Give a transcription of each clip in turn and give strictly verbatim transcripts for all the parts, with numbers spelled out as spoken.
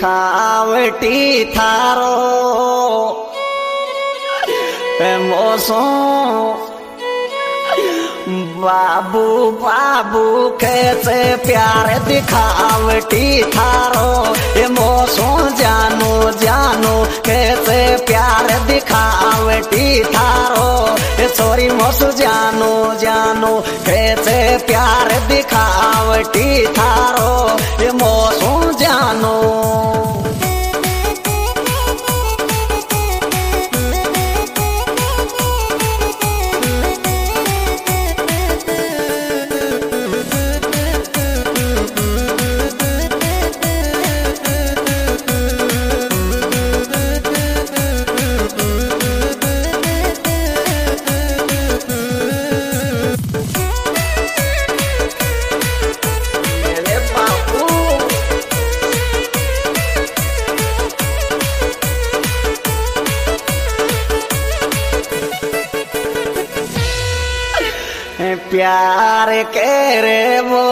दिखावटी थारो मोसो बाबू बाबू कैसे प्यार दिखावटी थारो ये मोसो जानो जानो कैसे प्यार दिखावटी थारो ये छोरी मोसो जानो जानो कैसे प्यार दिखावटी थारो ये मोसो जानो। प्यार के रे वो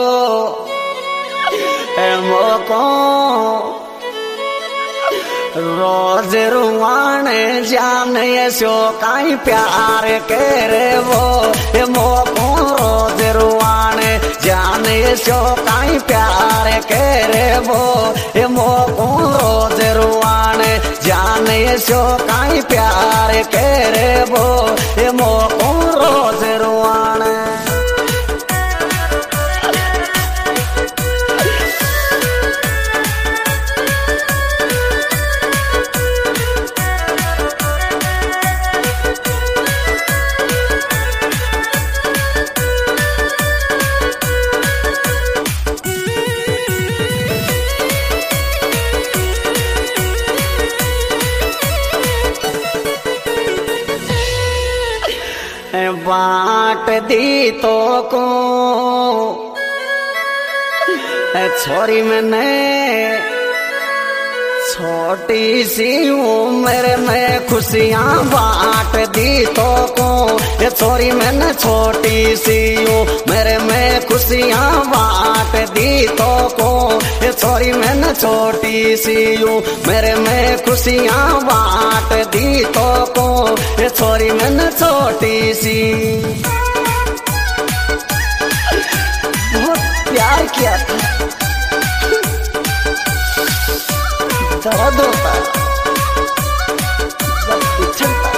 मोको रोज रुआने जाने सो काई प्यार के रे वो मोको रोज रुआने जाने सो काई प्यार के रे वो मोको रोज रुआने जाने सो काई प्यार के रे वो मोको रोज रुआने। बांट दी तो को छोरी मैंने छोटी सी उम्र में खुशियां बांट दी तो को ये छोरी मैंने छोटी सी उम्र में खुशियां बांट दी तो को ये छोरी मैंने छोटी सी उम्र में खुशियां बांट दी तो को ये छोरी मैंने छोटी सी। बहुत प्यार किया था, दर्द होता जब बिछड़ता।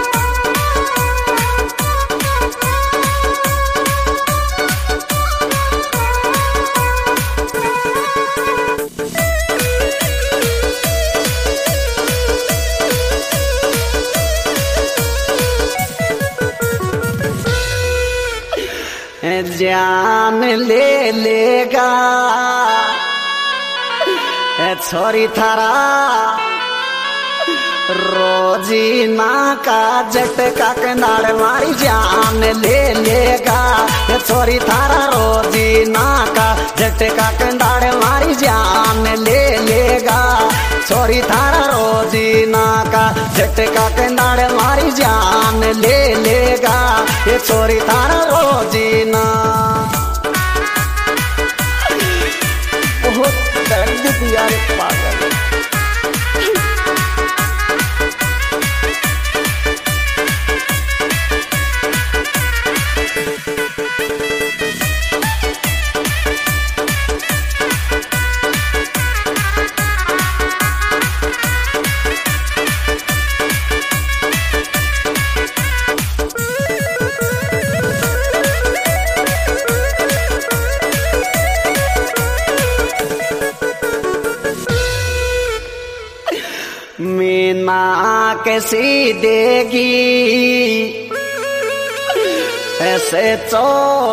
जान ले लेगा छोरी थारा रोजीना का झटका कंधाड़ मारी जान ले लेगा छोरी थारा रोजीना का झटका कंधाड़ मारी जान ले लेगा छोरी थारा रोजीना का झटका कंधाड़ मारी जान ले लेगा ये छोरी थारा रोजीना। बहुत दर्द दिया रे पागल। मीना कैसी देगी ऐसे तो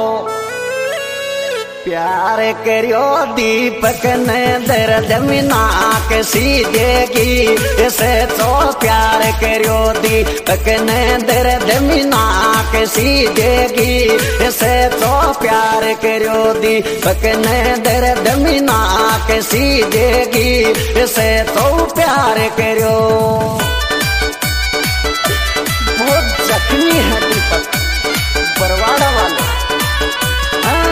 प्यार करियो दीपक ने दर्द मीना कैसी देगी ऐसे तो प्यार करियो दीपक ने दर्द मीना कैसी देगी ऐसे तो प्यार करियो दीपक ने दर्द मीना कैसी देगी ऐसे तो प्यार करियो। बहुत जख्मी है दीपक बरवाड़ा वाला। हाँ।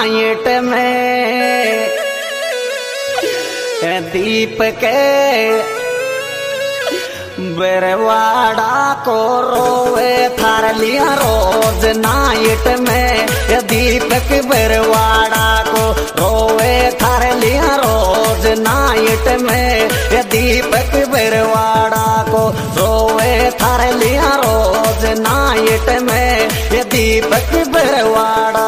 नाइट में दीप के बरवाड़ा को रोवे थार लिया रोज नाइट में दीपक बरवाड़ा को रोवे थार लिया रोज नाइट में दीपक बरवाड़ा को रोवे थार लिया रोज नाइट में दीपक बरवाड़ा।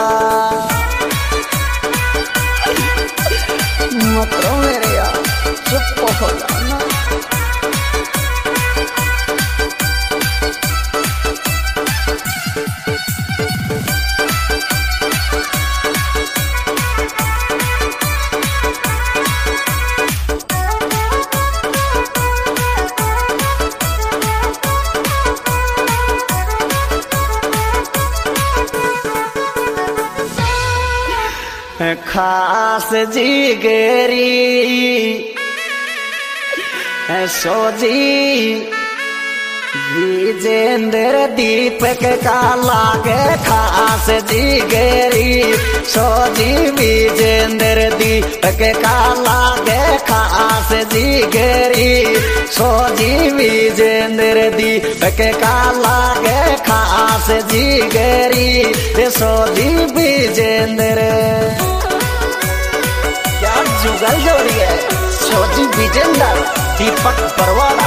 मत रो मेरे यार, चुप हो जाना। खास जिगरी सोजी विजेंद्र दीपक का लागे खास जिगरी सोजी विजेंद्र दीपक का लागे खास जिगरी सोजी विजेंद्र दीपक का लागे खास जिगरी सोजी विजेंद्र। क्या जुगल जोड़ी है सोजी विजेंद्र दीपक बरवाड़ा।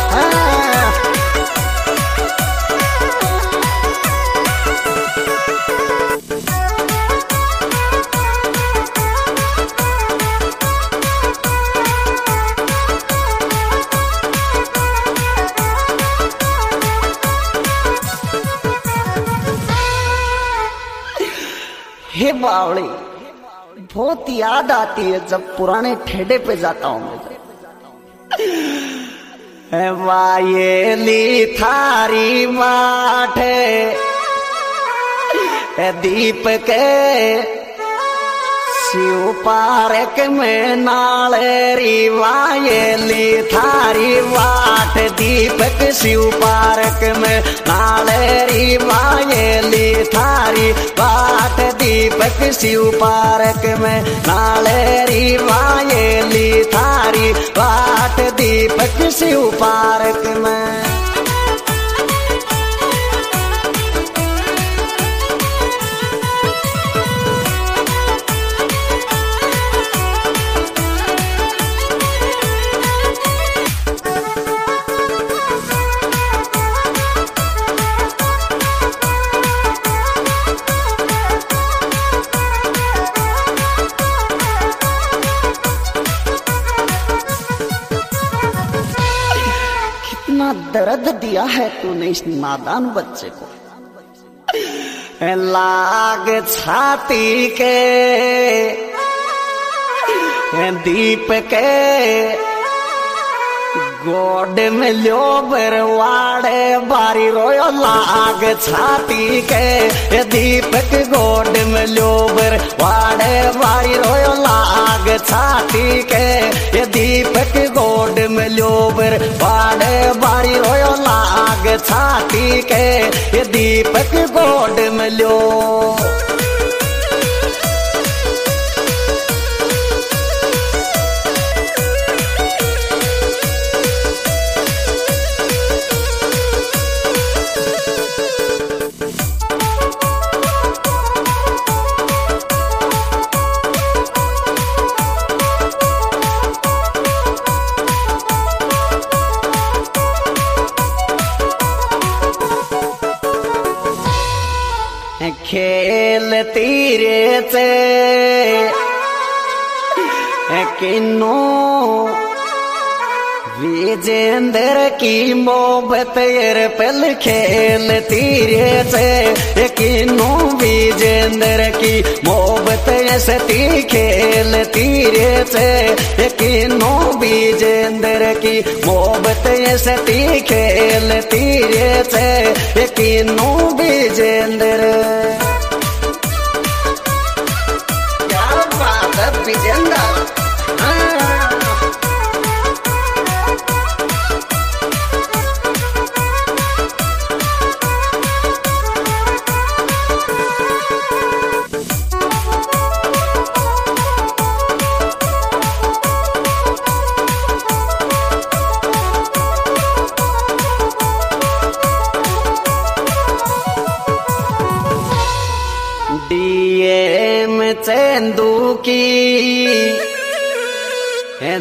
हे बावड़ी, बहुत याद आती है जब पुराने ठेडे पे जाता हूं मैं। वायेली थारी माठे दीप के शिव पार्क में नालेरी वायेली थारी वाट दीपक शिव पार्क में नालेरी वायेली थारी वाट दीपक शिव पार्क में नालेरी वायेली थारी वाट दीपक शिव पार्क में। दर्द दिया है तूने इस नादान बच्चे को। लाग छाती के दीप के गोड में लो बरवाड़े बारी रोयो लाग छाती के दीपक गोड में लो बरवाड़े बारी रोयो लाग छाती के दीपक गोड में लो बरवाड़े बारी रोयो लाग छाती के दीपक गोड में लो। खेल तीरे से किन्नो विजेंद्र की मोहब्बत पल खेल तीरे से किन्नो विजेंद्र की मोहब्बत सती खेल तीरे से किन्नो विजेंद्र की मोहब्बत सती खेल तीरे से किन्नो विजेंद्र। क्या बात है विजेंद्र।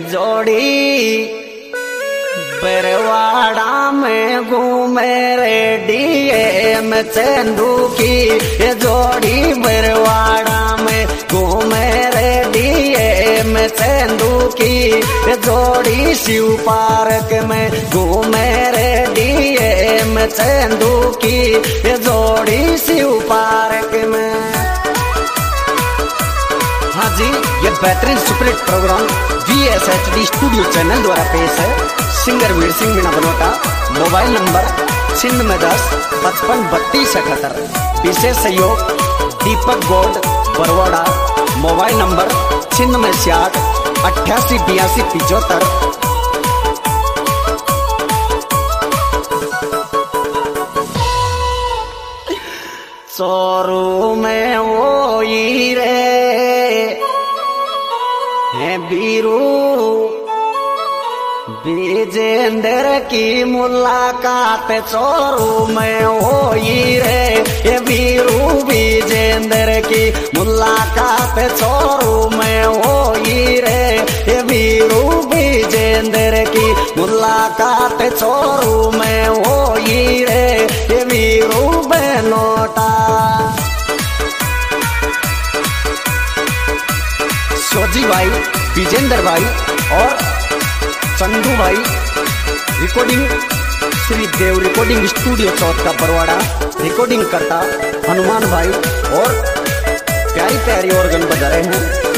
जोड़ी बरवाड़ा में घूमे रे डीएम चंदू की ये जोड़ी बरवाड़ा में घूमे रे डीएम चंदू की ये जोड़ी शिव पार्क में घूमे रे डीएम चंदू की ये जोड़ी शिव पार्क में। हाँ जी, ये बेहतरीन superhit program V S H D studio channel द्वारा पेश है। Singer Veer Singh Meena Banota. Mobile number छिन्न में दस पचपन बत्तीस इकहत्तर। विशेष सहयोग दीपक गोड बरवाड़ा। मोबाइल नंबर छिन्न में छियाठ अट्ठासी बयासी पिचहत्तर। चोरू में वो रे है बीरू विजेंद्र की मुलाकात चोरू में होई रे ये वीरू विजेंद्र की मुलाकात चोरू में होई रे ये वीरू विजेंद्र की मुलाकात चोरू में होई रे ये वीरू बनोटा। सोजी भाई, विजेंद्र भाई और चंदू भाई recording Shri Dev recording studio Chauth का बरवाड़ा। रिकॉर्डिंग करता हनुमान भाई और प्यारी प्यारी ऑर्गन बजा रहे हैं